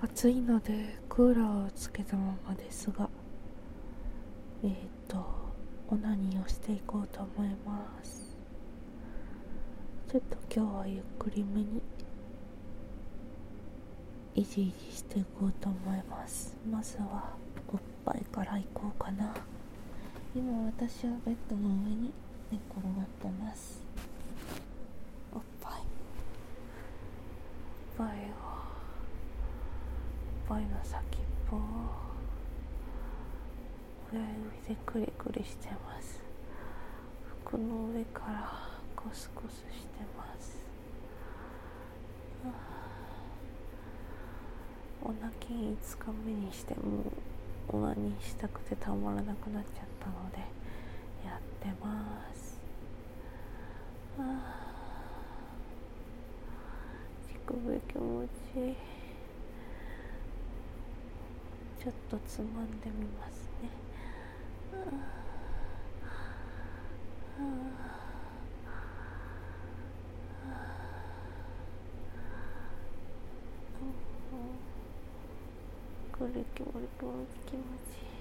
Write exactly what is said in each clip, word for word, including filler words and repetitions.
暑いのでクーラーをつけたままですが、えーとオナニーをしていこうと思います。ちょっと今日はゆっくりめにいじいじしていこうと思います。まずはおっぱいからいこうかな。今私はベッドの上に寝転がってます。おっぱいおっぱいをおっぱいの先っぽを親指でクリクリしてます。服の上からコスコスしてます。オナキンいつかめにしてもオナニーしたくてたまらなくなっちゃったのでやってます。乳首気持ちいい。ちょっとつまんでみますね。これ気持ち気持ち気持ちいい。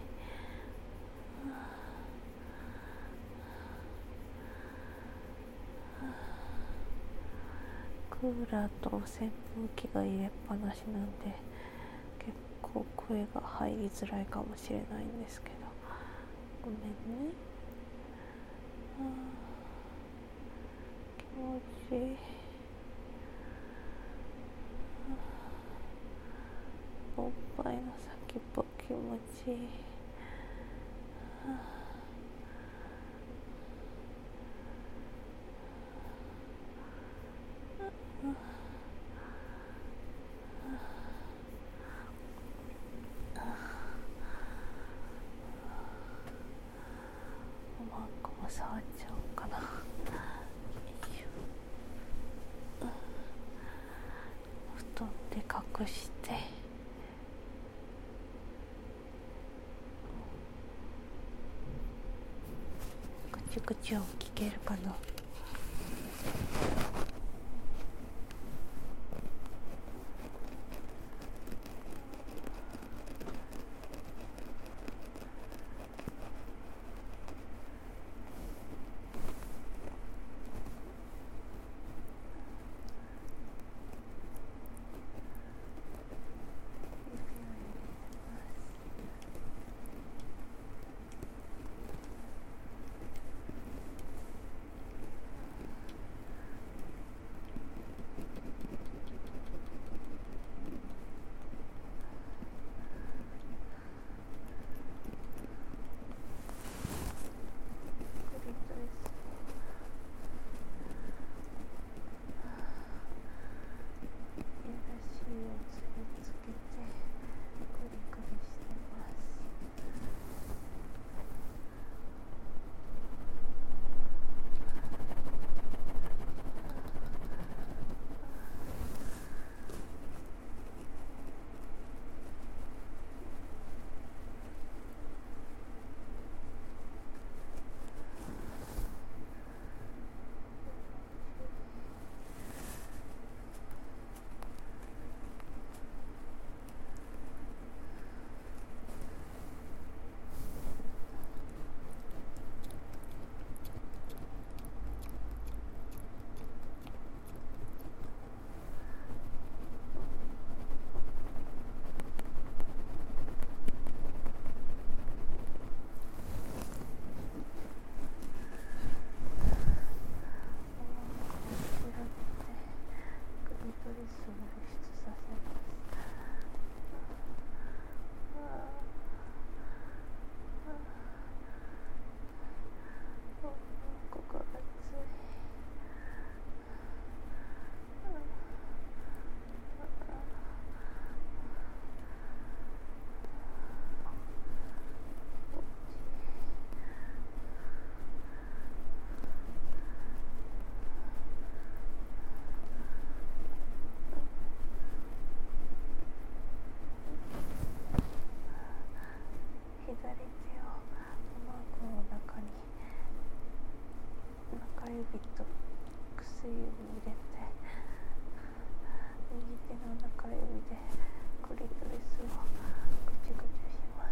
クーラーと扇風機が入れっぱなしなんで結構声が入りづらいかもしれないんですけどごめんね。気持ちいい。おっぱいの先っぽ気持ちいい。おまんこも触っちゃおうかな。布団で隠してぐちぐちを聞けるかな。指と薬指入れて右手の中指でこクリトリスをぐちぐちします。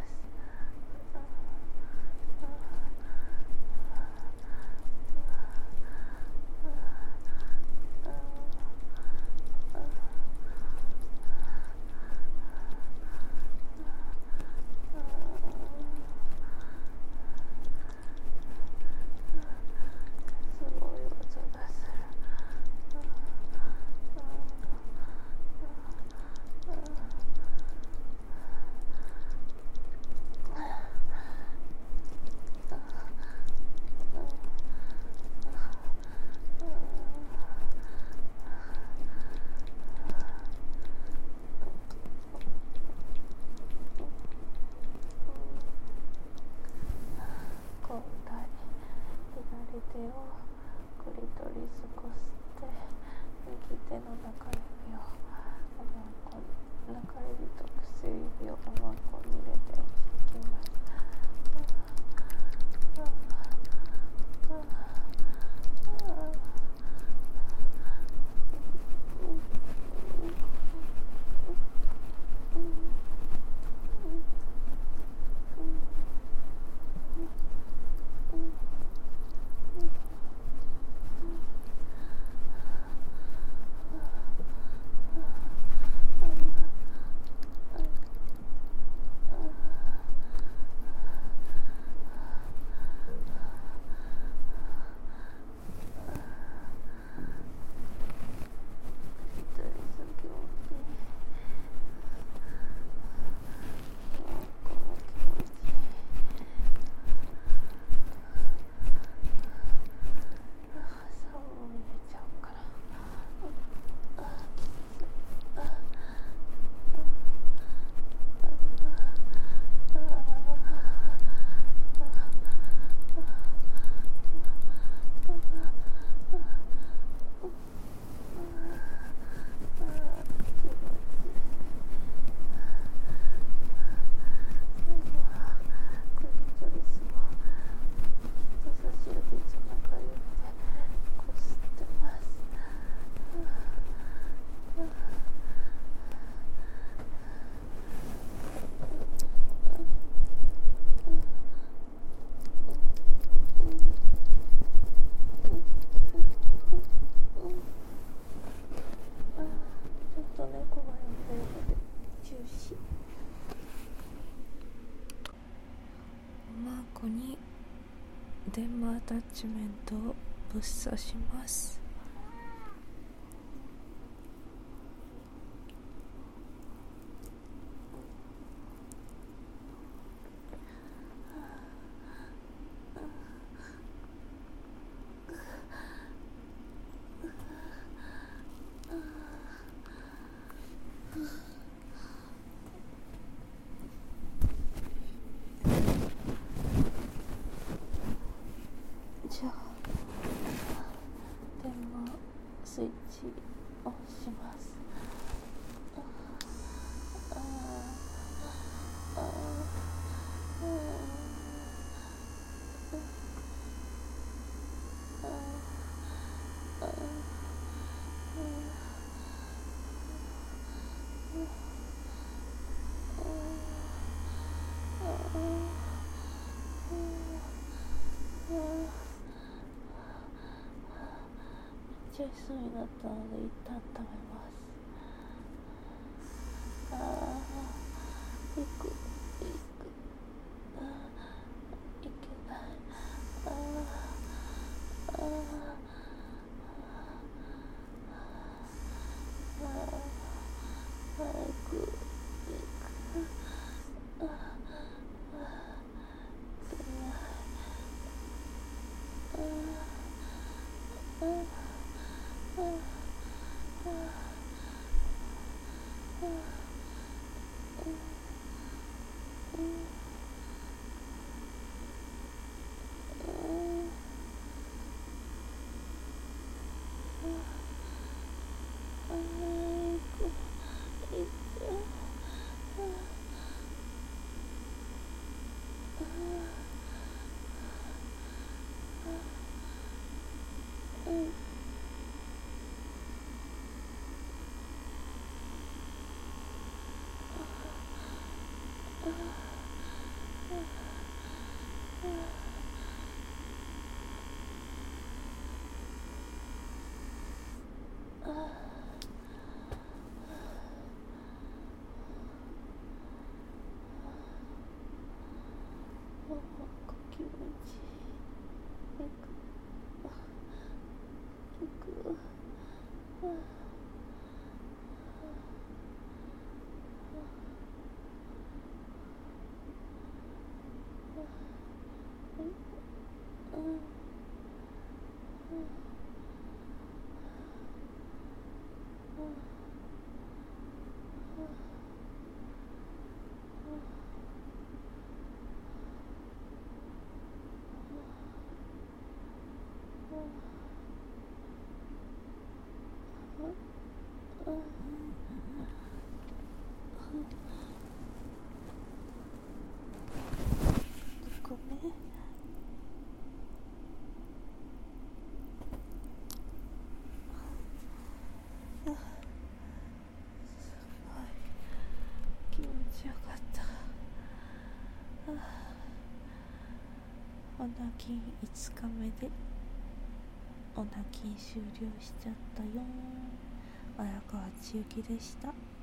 すごい音がする。今度左手をクリトリスこすって、右手の中指をおまんこに、中指と薬指をおまんこに入れていきます。ここに電話アタッチメントをぶっ刺します。じゃあ電話スイッチオンします。めっちゃいそうになったので一旦食べます。あー、いくいくあー、いけない。あーあーあー、早くいく。あーあー、いけない。あーあー気持ちいい。くくごめん。気持ちよかった。オナキンいつかめでオナキン終了しちゃったよ。荒川千雪でした。